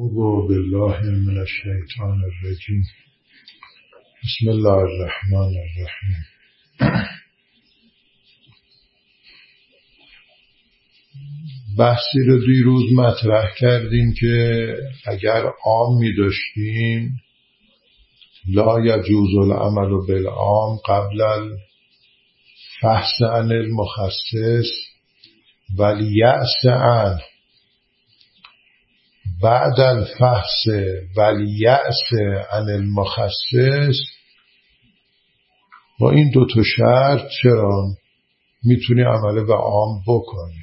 اعوذ بالله من الشیطان الرجیم. بسم الله الرحمن الرحیم. بحثی رو دیروز مطرح کردیم که اگر عام می داشتیم لا یجوز العمل بالعام قبل الفحص عن المخصص والیأس عنه، بعد الفحص والیأس عن المخصص. با این دو تا شرط چرا میتونی عمل به عام بکنی.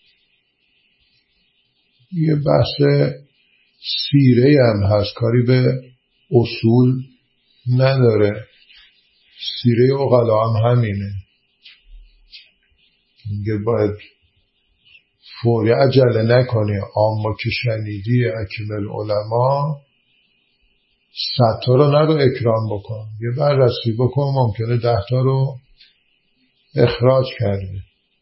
یه بحث سیره هم هست، کاری به اصول نداره. سیره عقلا هم همینه، میگه باید فوری عجله نکنی. اما که شنیدی حکیم العلماء 100 تا رو نرو اکرام بکن، یه بررسی بکن، ممکنه 10 تا رو اخراج کرده.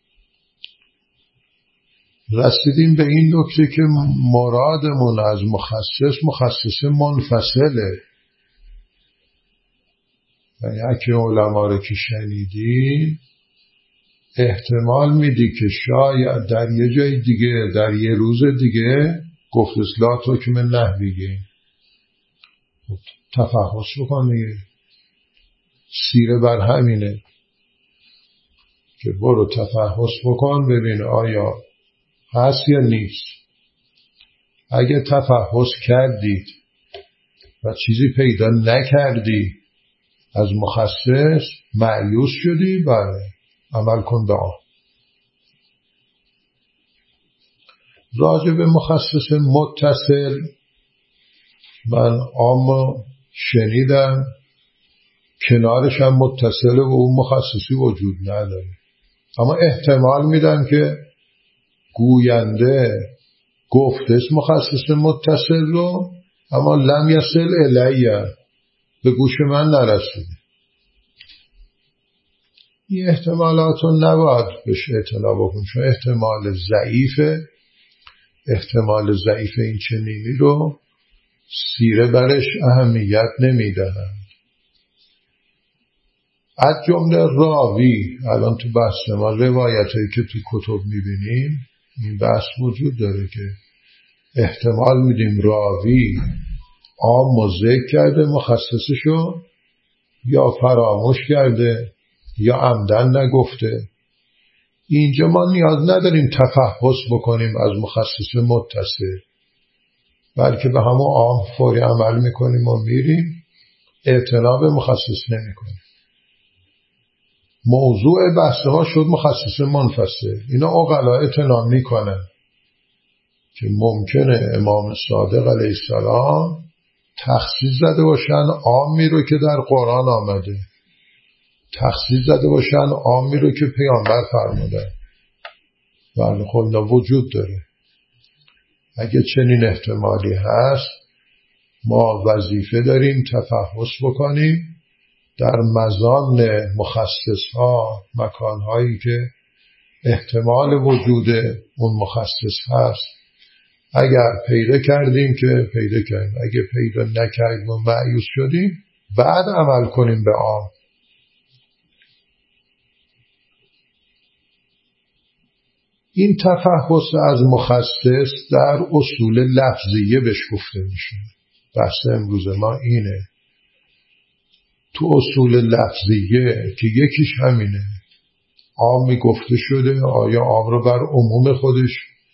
رسیدیم به این نکته که مرادمون از مخصص منفصله. یعنی حکیم العلماء رو که شنیدی احتمال میدی که شاید در یه جای دیگه در یه روز دیگه گفت اصلاح حکم نحویه. تفحص بکن دیگه. سیره بر همینه که برو تفحص بکن ببین آیا هست یا نیست. اگه تفحص کردید و چیزی پیدا نکردی از مخصص مایوس شدی، بله عمل کن به آن. راجع به مخصص متصل من عام شنیدم کنارش هم متصل و اون مخصصی وجود نداره، اما احتمال میدم که گوینده گفته مخصص متصل رو اما لم یصل الیه، به گوش من نرسیده. این احتمالات رو نباید بهش اعتنا بکن، چون احتمال ضعیف این چنینی رو سیره برش اهمیت نمیدهند. از جمله راوی، الان تو بحث ما روایتایی که تو کتب میبینیم این بحث وجود داره که احتمال میدیم راوی عام و ذکر کرده مخصصشو یا فراموش کرده یا عمدن نگفته. اینجا ما نیاز نداریم تفحص بکنیم از مخصص متصل، بلکه به همون عام فوری عمل میکنیم و میریم، اعتنا به مخصص نمیکنیم. موضوع بحث ما شد مخصص منفصل. اینا عقلا اعتنا میکنن که ممکنه امام صادق علیه السلام تخصیص زده باشن عامی رو که در قرآن آمده، تخصیص زده باشن عامی رو که پیامبر فرمودن. بله خب اینا وجود داره. اگه چنین احتمالی هست ما وظیفه داریم تفحص بکنیم در مزان مخصص ها، مکان هایی که احتمال وجود اون مخصص هست. اگر پیدا کردیم که پیدا کردیم، اگه پیدا نکردیم و مایوس شدیم بعد عمل کنیم به عام. این تفحص از مخصص در اصول لفظیه بهش گفته میشه. بحث امروز ما اینه. تو اصول لفظیه که یکیش همینه، عامی گفته شده آیا عام رو بر عموم خودش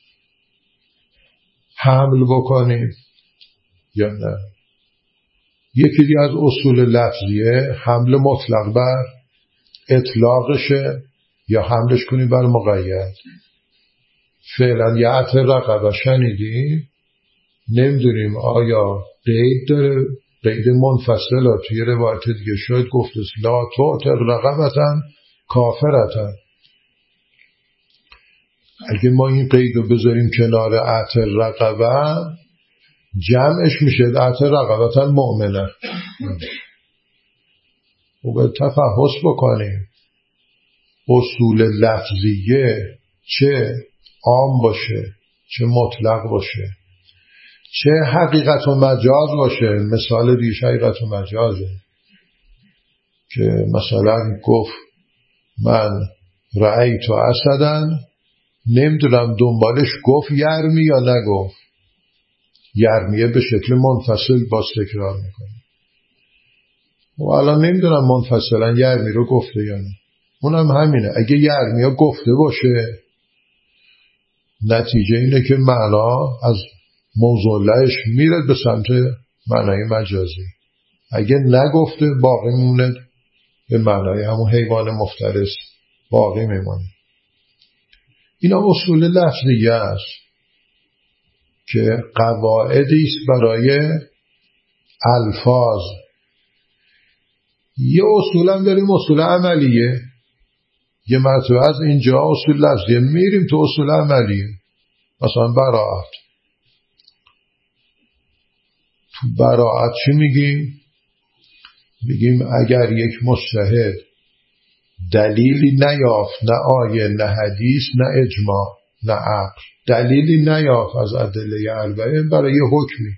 حمل بکنیم یا نه. یکی دیگه از اصول لفظیه حمل مطلق بر اطلاقشه یا حملش کنیم بر مقید. فعلا یه عطر رقبه شنیدیم، نمیدونیم آیا قید داره، قید منفصل ها. توی روایت دیگه شاید گفت لا تعتق رقبتن کافرتن. اگه ما این قید رو بذاریم کنار عطر رقبه جمعش میشه عطر رقبتن مؤمنه. و به تفحص بکنیم اصول لفظیه چه عام باشه چه مطلق باشه. چه حقیقت و مجاز باشه. مثال دیش حقیقت و مجازه که مثلا گفت من رأیت و اسدن، نمیدونم دنبالش گفت یرمی یا نگفت. یرمیه به شکل منفصل باز تکرار میکنه و الان نمیدونم منفصلا یرمی رو گفته یا نه. اونم همینه، اگه یرمیا گفته باشه نتیجه اینه که معنا از موضوع لهش میره به سمت معنای مجازی. اگه نگفته باقی مونه به معنای همون حیوان مفترس باقی میمونه. اینا اصول لفظیه است که قواعدی است برای الفاظ. یه اصول هم داریم اصول عملیه. یه مرتبه از اینجا اصول لفظیه میریم تو اصول عملیه. مثلا براعت. تو براعت چی میگیم؟ میگیم اگر یک مجتهد دلیلی نیافت، نه آیه نه حدیث نه اجماع نه عقل، دلیلی نیافت از ادله اربعه برای حکمی،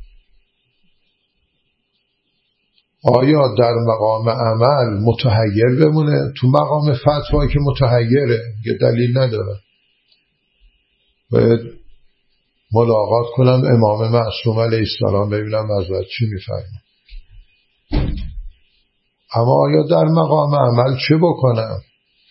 آیا در مقام عمل متحیر بمونه؟ تو مقام فتوا که متحیره یه دلیل نداره، باید ملاقات کنم امام معصوم علیه السلام ببینم حضرت چی میفرمایند. اما آیا در مقام عمل چه بکنم؟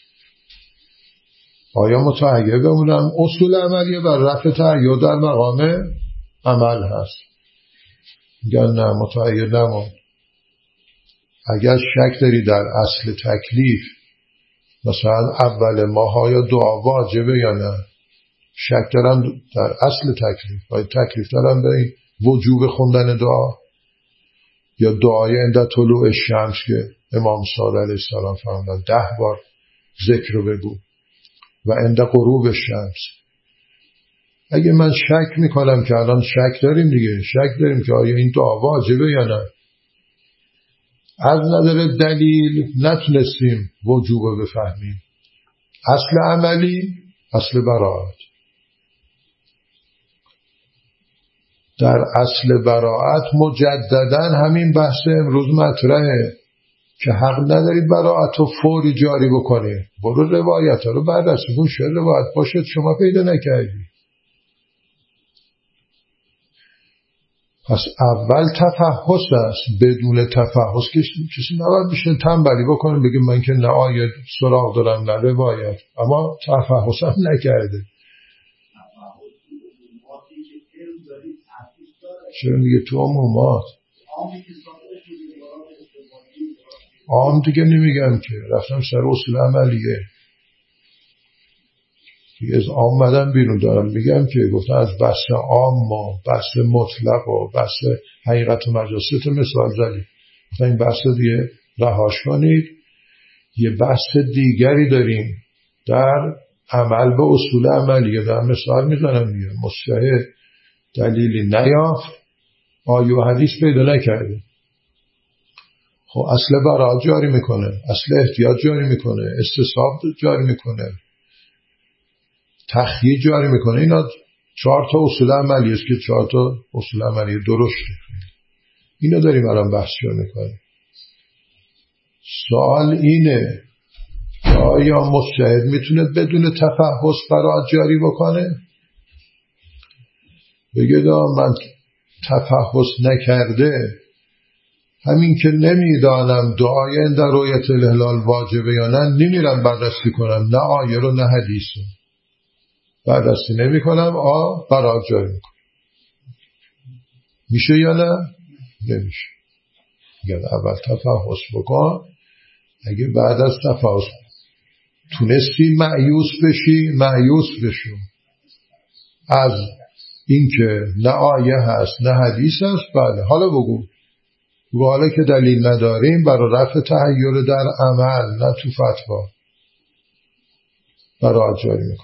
آیا متحیر بمونم؟ اصول عملیه بر رفع تحیر در مقام عمل هست. میگن نه متحیر نمون. اگر شک داری در اصل تکلیف، مثلا اول ماه آیا دعا واجبه یا نه، شک دارم در اصل تکلیف، باید تکلیف دارم به وجوب خوندن دعا یا دعای عند طلوع الشمس که امام صادق علیه السلام فرمودن 10 بار ذکر رو بگو و عند غروب الشمس. اگه من شک میکنم که الان شک داریم دیگه، شک داریم که آیا این دعا واجبه یا نه، از نظر دلیل نتونستیم وجوب رو بفهمیم. اصل عملی اصل براعت. در اصل براعت مجددا همین بحث امروز مطرحه که حق نداری براعت رو فوری جاری بکنی. برو روایت رو بررسی کن، شاید روایت باشد شما پیدا نکردی. پس اول تفحص است. بدون تفحص کسی نباید بشه تنبلی بکنه بگه من که نه آیه سراغ دارم نه روایت، اما تفحص هم نکرده. چرا میگه تو عمومات؟ عام دیگه نمیگم که، رفتم سر اصول عملیه دیگه. از عام مدن بیرون دارم میگم که گفتن از بحث عام و بحث مطلق و بحث حقیقت و مجازات مثال زدید، گفتن این بحث دیگه رهاش کنید. یه بحث دیگری داریم در عمل به اصول عملیه. در مثال میزنم دیگه، مجتهد دلیلی نیافت، آیه و حدیث پیدا نکرده، خب اصل براعت جاری میکنه، اصل احتیاط جاری میکنه، استصحاب جاری میکنه، تخییر جاری میکنه. اینا 4 تا اصول عملی است که 4 تا اصول عملی درسته. اینا داریم الان بحث میکنیم. سوال اینه آیا مجتهد میتونه بدون تفحص براعت جاری بکنه؟ بگه من تفحص نکرده، همین که نمیدانم دعای عند رؤیت الهلال واجبه یا نه، نمیرم بررسی کنم نه آیه رو نه حدیث رو، بررسی نمی کنم، براعت جاری میکنم. میشه یا نه؟ نمیشه. میگن اول تفحص بکن، اگه بعد از تفحص تونستی مایوس بشی مایوس بشو از اینکه نه آیه هست نه حدیث هست. بله حالا بگو حالا که دلیل نداریم برای رفع تحیر در عمل نه تو فتوا، براعت جاری میکن.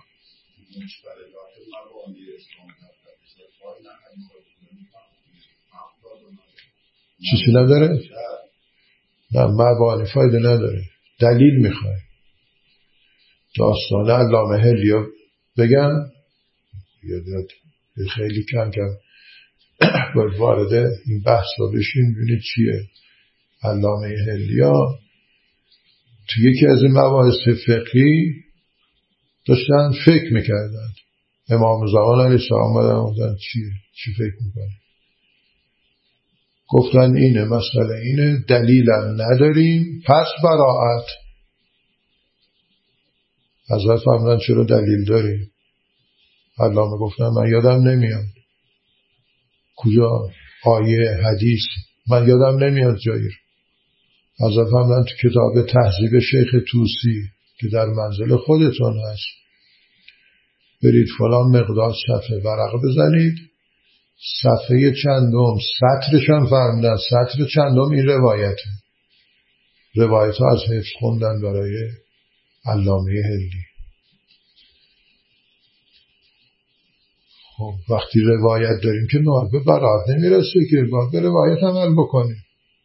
چیزی نداره؟ نه مبانی فایده نداره، دلیل میخوای. داستان علامه هلیو بگم خیلی کم باید وارد این بحث رو بشین ببینید چیه. علامه حلیا تو یکی از این مباحث فقهی داشتن فکر میکردن. امام زمان علیه السلام گفتن چی فکر میکنی؟ گفتن اینه، مسئله اینه، دلیلم نداریم، پس براءت. حضرت فرمودن چرا دلیل داریم؟ علامه گفتن من یادم نمیاد کجا آیه حدیث، من یادم نمیاد جایی. حضرت فرمودن تو کتاب تهذیب شیخ طوسی که در منزل خودتون هست، برید فلان مقدار صفحه ورقه بزنید، صفحه چندم، سطرش هم فرمودن سطر چندم این روایته. روایت ها از حفظ خوندن برای علامه حلی. خب وقتی روایت داریم که نوع به براءت نمیرسه که باید به روایت عمل بکنیم.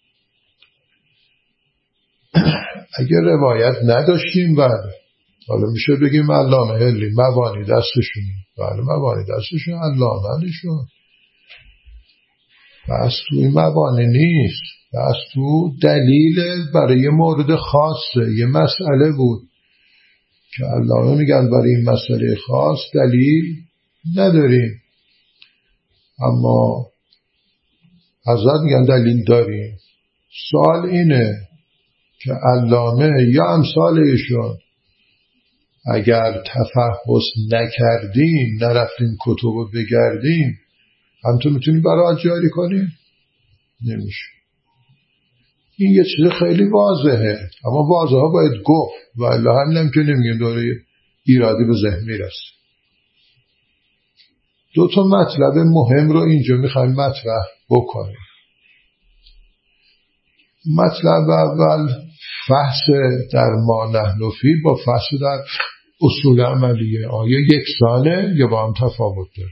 اگر روایت نداشتیم بعد حالا میشه بگیم علامه حلی مبانی دستشونه. بله مبانی دستشون، علامه حلیشون. بس تو این مبانی نیست، بس تو دلیل برای مورد خاصه. یه مسئله بود که علامه میگن برای این مسئله خاص دلیل نداریم، اما حضرت میگن دلیل داریم. سوال اینه که علامه یا امثال ایشون اگر تفحص نکردیم، نرفتیم کتب بگردیم، هم تو میتونی براءت جاری کنی؟ نمیشه. این یه چیز خیلی واضحه، اما واضحه ها باید گفت و الا همینم که نمیگیم دوره ایرادی به ذهن میرسه. دو تا مطلب مهم رو اینجا میخوایم مطرح بکنیم. مطلب اول فحص در ما نحن فی با فحص در اصول عملیه. آیا یکسانه یا با هم تفاوت داره؟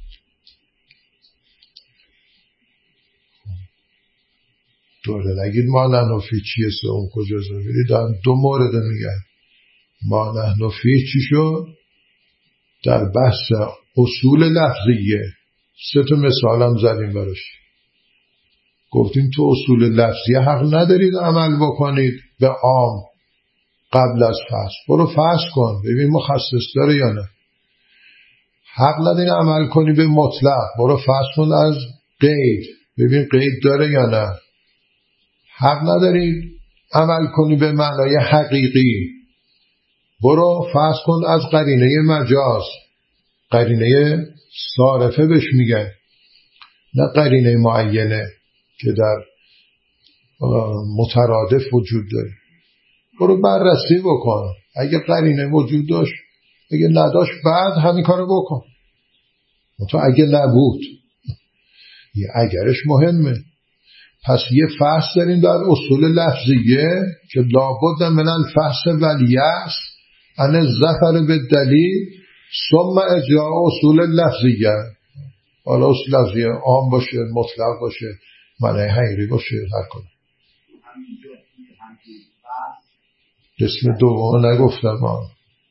دوره نگید ما نحن فی چیه اون کجاست؟ در دو مورد میگن ما نحن فی چی شد؟ در بحث اصول لفظیه 3 تا مثال هم زدیم براش. گفتیم تو اصول لفظیه حق ندارید عمل بکنید به عام قبل از فحص. برو فحص کن ببین مخصص داره یا نه. حق نداری عمل کنی به مطلق. برو فحص کن از قید ببین قید داره یا نه. حق نداری عمل کنی به معنای حقیقی. برو فحص کن از قرینه مجاز، قرینه صارفه بهش میگن، نه قرینه معینه که در مترادف وجود داره. برو بررسی بکن. اگه قرینه وجود داشت، اگه نداشت بعد همین کارو بکن. تو اگه نبود، یه اگرش مهمه. پس یه فحص داریم در اصول لفظیه که لابد من الفحص والیأس ان الظفر بالدلیل ثم اجراء اصول لفظیه. حالا اصول لفظیه عام باشه، مطلق باشه، معنی حقیقی باشه، هر کنه. قسم دوم نگفتم ما.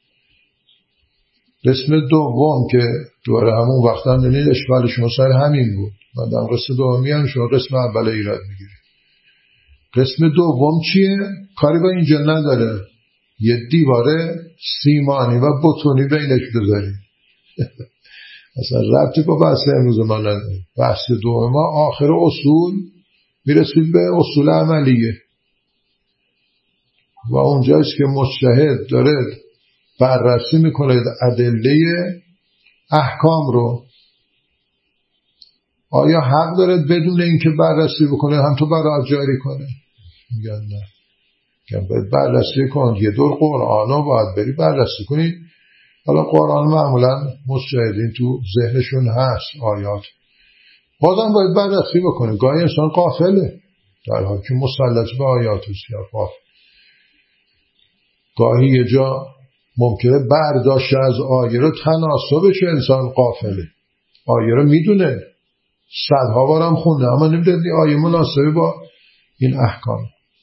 قسم دوم که دوره همون وقتا نید اشکال شما سر همین بود. من در قسم دوم میگم شما قسم اول ایراد میگیری. قسم دوم چیه؟ کاری با اینجا نداره. یه دیواره سیمانی و بتونی بینش بذاری. اصلا ربطی با بحث امروز ما نداره. بحث دوم ما آخر اصول میرسید به اصول عملیه و اونجاست که مجتهد داره بررسی میکنه ادله احکام رو. آیا حق داره بدون اینکه بررسی بکنه هم تو براءت جاری کنه؟ میگن نه. میگن باید بررسی کن. یه دور قرآن رو باید بری بررسی کنی. حالا قرآن معمولا مجتهدین تو ذهنشون هست آیات، بازم باید بررسی بکنه. گاهی انسان غافله در حالی که مسلط به آیات سیاق. گاهی یه جا ممکنه برداشت از آیه رو تناسبش انسان غافله. آیه رو میدونه، صدها بارم خونده، اما نمیدونه آیه مناسبه با این احکام.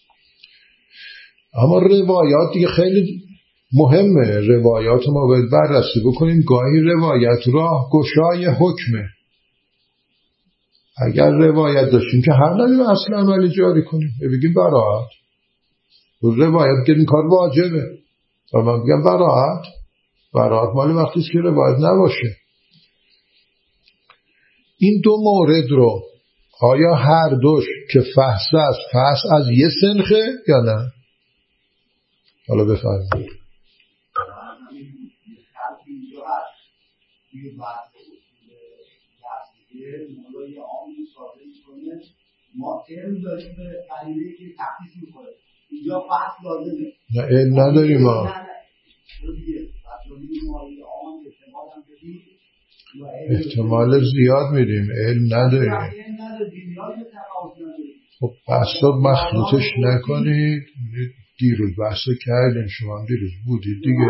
اما روایات دیگه خیلی مهمه. روایات ما باید بررسی بکنیم. گاهی روایت راه گشای حکمه. اگر روایت داشتیم که حق نداریم اصل عملی جاری کنیم، بگیم براعت. روایت که این کار واجبه و من بگم براعت مال وقتی که روایت نباشه. این دو مورد رو آیا هر دوش که فحص از یه سنخه یا نه؟ حالا بفرمایید. ما علم داریم به دلیلی که تخصیص میکنه اینجا فحص لازمه. نه علم نداریم ما. احتمال زیاد میدیم، علم نداریم. خب بحثا مخلوطش نکنید. دیروز بحثا کردیم، شما هم دیروز بودید دیگه.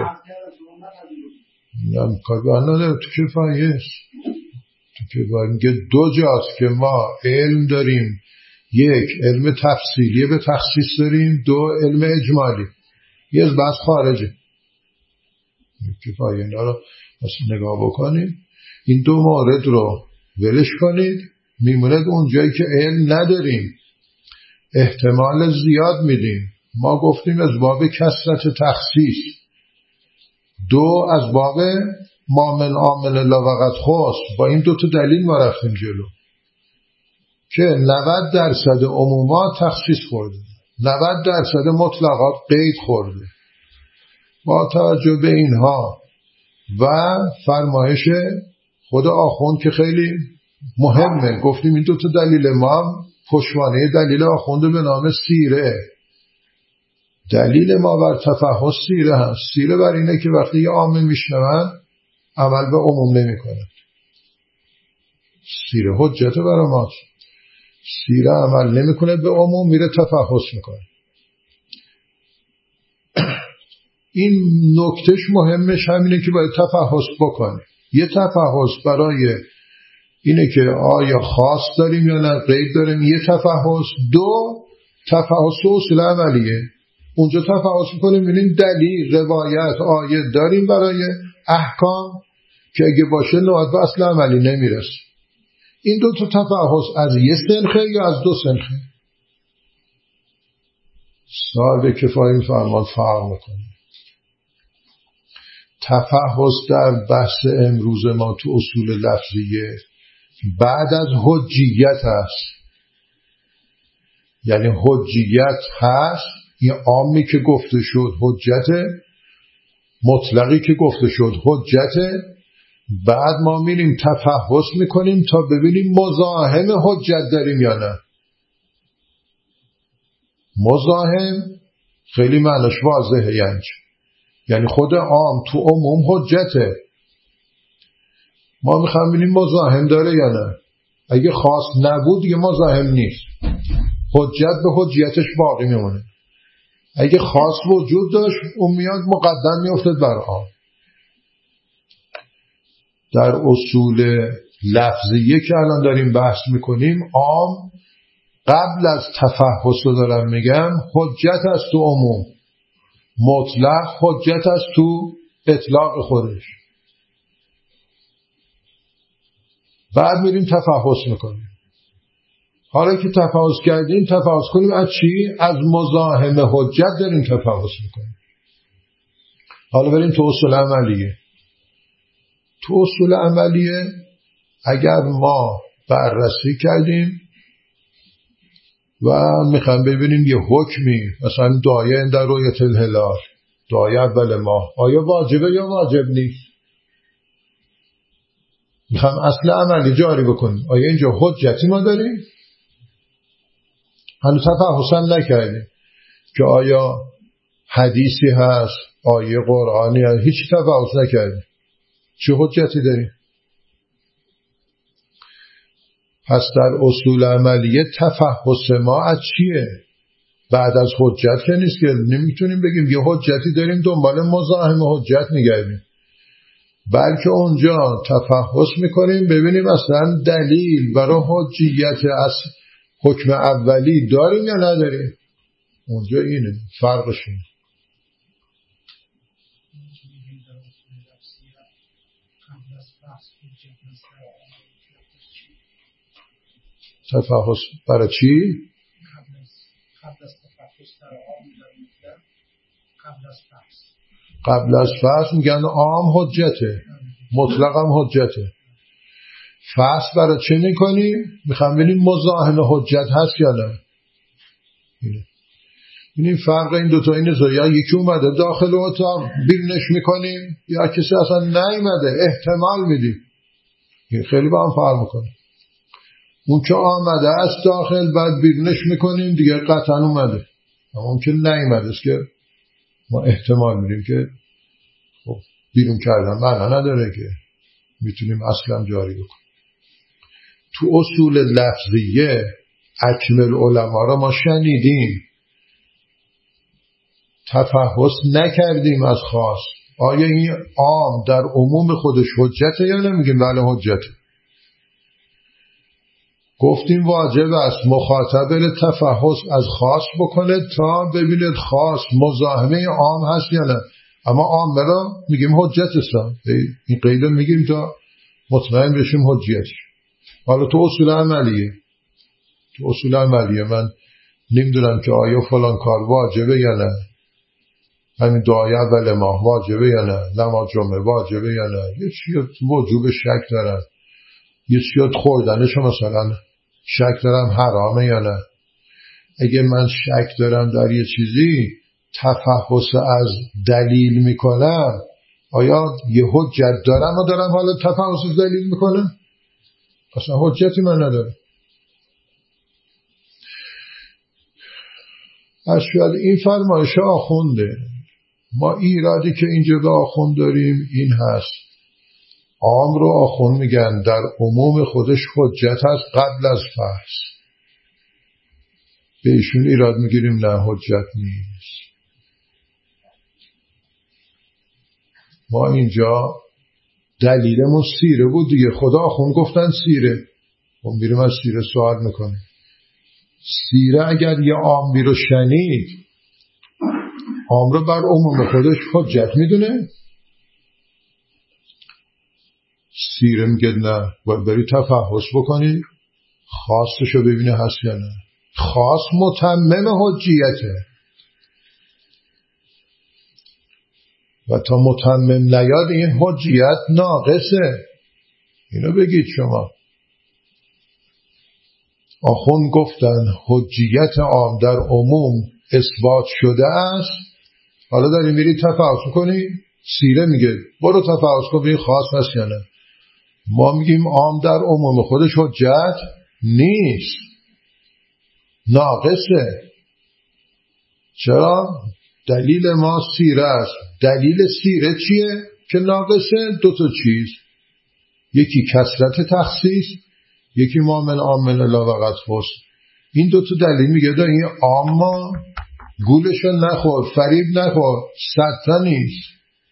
نه کار نداره. تو کفایه میگه دو جاست که ما علم داریم، یک علم تفصیلی به تخصیص داریم، دو علم اجمالی. یه از بحث خارجه. کفایه اینا رو نگاه بکنید. این دو مورد رو ولش کنید، میموند اون جایی که علم نداریم، احتمال زیاد میدیم. ما گفتیم از باب کثرت تخصیص، دو از باب ما من عامل لا وقت خاص. با این دو تا دلیل ما رفتیم جلو که 90% عمومات تخصیص خورده، 90% مطلقات قید خورده. با توجه به اینها و فرمایش خود آخوند که خیلی مهمه، گفتیم این دو تا دلیل ما هم پشتوانه دلیل آخوند به نام سیره. دلیل ما بر تفحص سیره هست. سیره بر اینه که وقتی یه عامل میشنون عمل به عموم نمی کنه. سیره حجت برای ماست. سیره عمل نمی کنه به عموم، میره تفحص میکنه. این نکتهش مهمش همینه که باید تفحص بکنه. یه تفحص برای اینه که آیا خاص داریم یا نه قید داریم، یه تفحص. دو تفحص اصول عملیه. اونجا تفحص میکنیم ببینیم دلیل روایت آیه داریم برای احکام که اگه باشه نوعات به اصل عملی نمیرسه. این دو تا تفحص از یه سنخه یا از دو سنخه؟ صاحب کفایه فرمان فرق میکنه. تفحص در بحث امروز ما تو اصول لفظیه بعد از حجیت هست. یعنی حجیت هست، این عامی که گفته شد حجت، مطلقی که گفته شد حجت. بعد ما میریم تفحص میکنیم تا ببینیم مزاحم حجت داریم یا نه. مزاحم خیلی معنیش واضحه، یعنی خود عام تو عموم حجته. ما میخوام ببینیم مزاحم داره یا نه. اگه خاص نبود دیگه مزاحم نیست، حجت به حجیتش باقی میمونه. اگه خاص وجود داشت اون میاد مقدم میافتد بر عام. در اصول لفظیه که الان داریم بحث میکنیم، عام قبل از تفحص رو دارم میگم حجت است تو عموم، مطلق حجت است تو اطلاق خودش. بعد میریم تفحص میکنیم. حالا که تفحص کردیم تفحص کنیم از چی؟ از مزاحم حجت داریم تفحص میکنیم. حالا بریم تو اصول عملیه. تو اصول عملیه اگر ما بررسی کردیم و میخوام ببینیم یه حکمی، مثلا دعای در رؤیت الهلال، دعای اول ماه، آیا واجبه یا واجب نیست؟ میخوام اصل عملی جاری بکنیم، آیا اینجا حجتی ما داریم؟ هنوز تفحص هم نکردیم که آیا حدیثی هست، آیه قرآنی هست، هیچ تفحص نکردیم. چه حجتی داریم؟ پس در اصول عملیه تفحص ما از چیه؟ بعد از حجت که نیست که نمیتونیم بگیم یه حجتی داریم دنبال مزاحم حجت میگردیم، بلکه اونجا تفحص میکنیم ببینیم اصلا دلیل برای حجیت از حکم اولی داریم یا نداریم. اونجا اینه فرقش اینه. تفحص برای چی؟ قبل از تفحص در عام در مطلق قبل از فحص. قبل از فحص میگن عام حجته، مطلق هم حجته. فحص برای چه میکنیم؟ میخوام ببینیم مزاحم حجت هست یا نه. این فرق این دوتا اینه، یا یکی اومده داخل اتاق بیرونش میکنیم یا کسی اصلا نیومده احتمال میدیم. این خیلی با هم فرق میکنه. اون که آمده از داخل بعد بیرونش میکنیم دیگه قطعا اومده، اما اون که نیومده است که ما احتمال میدیم که خب بیرون کردن معنا نداره که میتونیم اصلا جاری بکنیم. تو اصول لفظیه اکمل علما را ما شنیدیم تفحص نکردیم از خاص. آیا این عام در عموم خودش حجته یا نمیگیم بله حجته؟ گفتیم واجب است مخاطب تفحص از خاص بکنه تا ببیند خاص مزاحمه عام هست یا نه. اما عام را میگیم حجت است، این قید میگیم تا مطمئن بشیم حجیتش. حالا تو اصول عملیه من نمیدونم که آیا فلان کار واجبه یا نه، همین دعای اول ماه واجبه یا نه، نماز جمعه واجبه یا نه، یه چیز وجوب شک دارن، یه چیز خوردنش مثلا شک دارم حرامه یا نه. اگه من شک دارم در یه چیزی تفحص از دلیل میکنم، آیا یه حجت دارم و دارم حالا تفحص از دلیل میکنم؟ اصلا حجتی من ندارم. اشیاء این فرمایش آخونده. ما ایرادی که اینجا به آخوند داریم این هست، عام رو آخوند میگن در عموم خودش حجت هست قبل از فحص. به ایشون ایراد میگیریم نه حجت نیست. ما اینجا دلیلمون سیره بود دیگه، خدا آخوند گفتن سیره، ما میریم از سیره سوال میکنیم. سیره اگر یه عامی رو شنید عام رو بر عموم خودش حجت میدونه؟ سیره میگه نه، باید بری تفحص بکنی خاصشو ببینه هست یا نه. خاص متمم حجیته و تا متمم نیاد این حجیت ناقصه. اینو بگید شما. آخوند گفتن حجیت عام در عموم اثبات شده است، حالا داری میری تفحص کنی، سیره میگه برو تفحص کن ببین خاص هست یا نه. ما میگیم عام در عموم خودش حجت نیست، ناقصه. چرا؟ دلیل ما سیره است. دلیل سیره چیه که ناقصه؟ دو تا چیز، یکی کثرت تخصیص، یکی ما من عامل لا وقت خص. این دو تا دلیل میگه دا این عام ما گولشو نخور، فریب نخور، 100 نیست،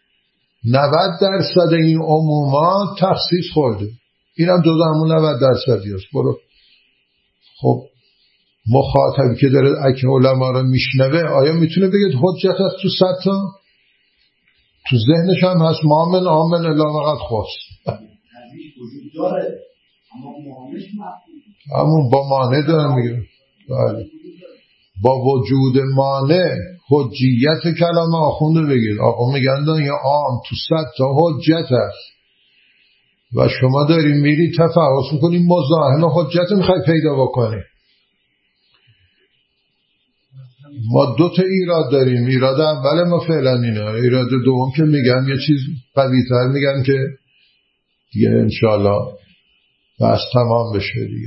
90% این عموما تخصیص خورده، اینم جزء همون 90% است. برو. خب مخاطبی که داره اکه علما رو میشنوه آیا میتونه بگه حجت هست تو 100 تا؟ تو ذهنش هم هست ما من عامل لا وقت خص. وجود داره اما معاملش مفهوم همون با مانع دارم میگه. بله. با وجود مانع حجیت کلام آخونده بگیر. آقا میگن یا عام تو 100 تا حجت هست و شما داری میری تفحص میکنی مزاحم حجت میخوای پیدا بکنی. ما دو تا ایراد داریم. ایراد اول ما فعلا اینه، ایراد دوم که میگم یه چیز قوی‌تر میگم که دیگه انشالله بس تمام بشه دیگه.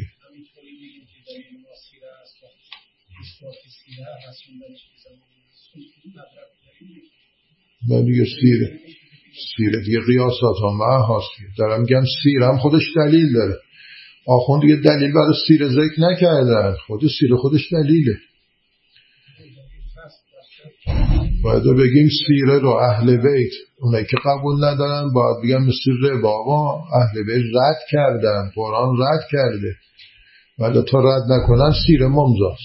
من دیگه سیره دیگه قیاسات هم هست دارم میگم سیره هم خودش دلیل داره. آخوند دیگه دلیل برای سیره ذکر نکردن، خود سیره خودش دلیله. باید بگیم سیره رو اهل بیت اونایی که قبول ندارن باید بگم مثل بابا اهل بیت رد کردن، قرآن رد کرده، ولی تا رد نکنن سیره ممزاست.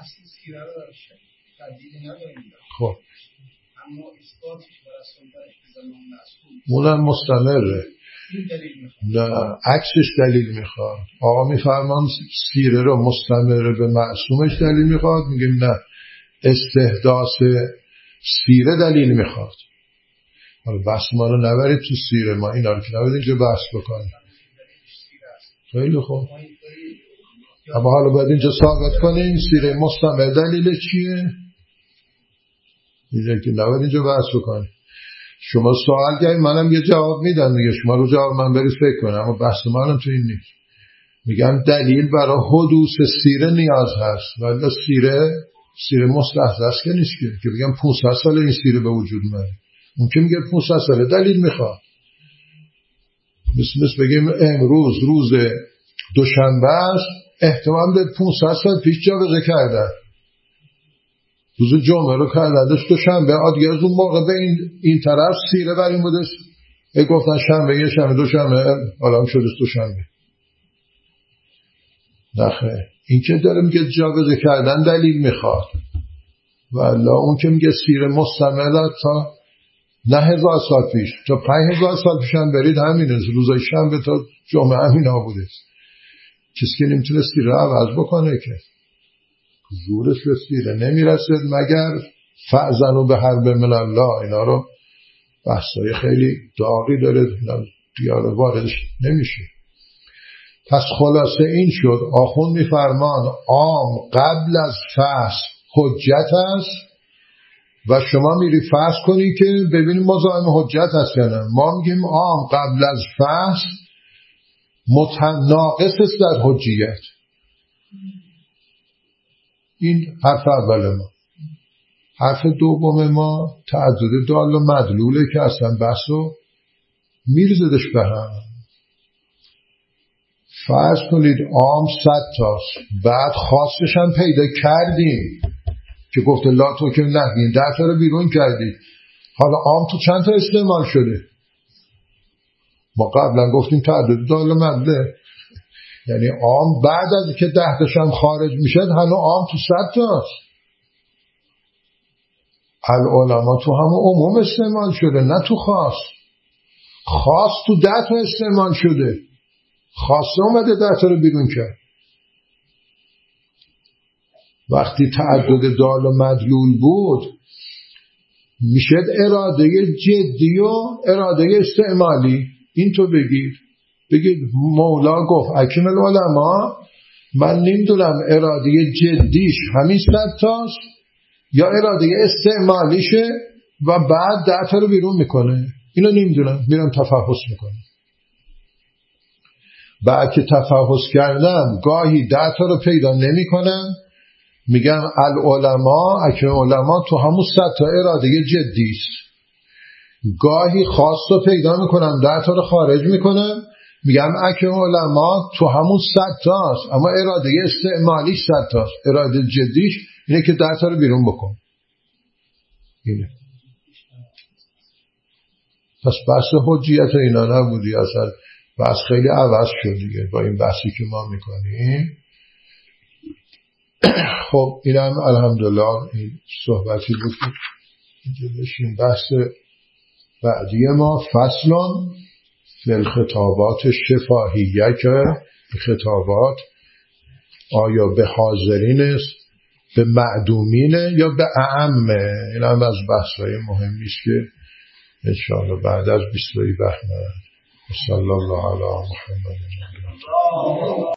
خب اونم مستمره. نه، عکسش دلیل میخواد. آقا میفرمان سیره رو مستمر به معصومش دلیل میخواد، میگیم نه، استحداث سیره دلیل میخواد. حالا بحث ما رو نبرید تو سیره، ما اینا رو که نبرید اینجا بحث بکنیم. خیلی خوب، اما حالا باید اینجا ثابت کنیم سیره مستمر دلیل چیه؟ اینجا که نباید اینجا بحث بکنیم. شما سوال کردید، منم یه جواب میدم دیگه، شما رو جواب من برید فکر کنم، اما بحث منم تو این نیست. میگم دلیل برای حدوث سیره نیاز هست، ولی سیره مستحدث که نیست که بگم 500 سال این سیره به وجود اومده. اون که میگه 500 ساله دلیل میخواد. مثل بگیم امروز روز دوشنبه است، احتمال به 500 سال پیش جابجا کردن، روز جمعه رو کردندش دوشنبه، دیگه از اون موقع به این طرف سیره بر این بودش، گفتن شنبه، یه شنبه، دوشنبه، حالا هم شدش دوشنبه. نخیر، این که داره میگه جابجا کردن دلیل میخواد، والا اون که میگه سیره مستمر تا نه 1000 سال پیش تا 5000 سال پیش هم برید همینه، روزای شنبه تا جمعه همین ها بوده. کسی که نمیتونه سیره عوض بکنه که زورش به سیره نمیرسد مگر فأذنوا بحرب من الله. اینا رو بحثای خیلی داغی داره، دیاره واردش نمیشه. پس خلاصه این شد، آخوند میفرمان عام قبل از فصل حجت است و شما میری فصل کنی که ببینیم مزاحم حجت هست یا نه. ما میگیم عام قبل از فصل ناقص است در حجیت. این حرف اول ما. حرف دوم ما تعدد دال و مدلوله که اصلا بحثو میرزدش به هم. فرض کنید عام 100 تاست، بعد خاصش هم پیدا کردیم که گفته لا تو که نهیم 10 تا رو بیرون کردید، حالا عام تو چند تا استعمال شده؟ ما قبلا گفتیم تعدد دال و مدله، یعنی عام بعد از که 10 تاش هم خارج میشد هنو عام تو 100 تاست. العلماء تو همون عموم استعمال شده، نه تو خاص. خاص تو 10 تا استعمال شده، خاصه اومده 10 تا رو بیرون کرد. وقتی تعدد دال و مدلول بود میشد اراده جدی و اراده استعمالی. این تو بگید مولا گفت حکیم العلماء من نمیدونم اراده جدیش همین 100 تاست یا اراده استعمالیشه و بعد 10 تا رو بیرون میکنه. اینو نمیدونم، میرم تفحص میکنم. بعد که تفحص کردم گاهی 10 تا رو پیدا نمیکنم، میگم العلماء حکیم العلماء تو همون 100 تا اراده جدیست. گاهی خاص رو پیدا میکنم 10 تا رو خارج میکنم، میگم حکیم العلماء تو همون 100 تاست اما اراده استعمالیش 100 تاست، اراده جدیش اینه که 10 تا رو بیرون بکن. اینه. پس بحث حجیت اینا نبودی، اصلا بحث خیلی عوض شد دیگه با این بحثی که ما میکنیم. خب اینم الحمدلله این صحبتی بود که اینجا بشیم. بحث بعدی ما فصلان فی الخطابات شفاهیه، که خطابات آیا به حاضرین است، به معدومینه یا به اعمه. این هم از بحث‌های مهمی است که انشاءالله بعد از 22 بهمن صلی الله علی محمد.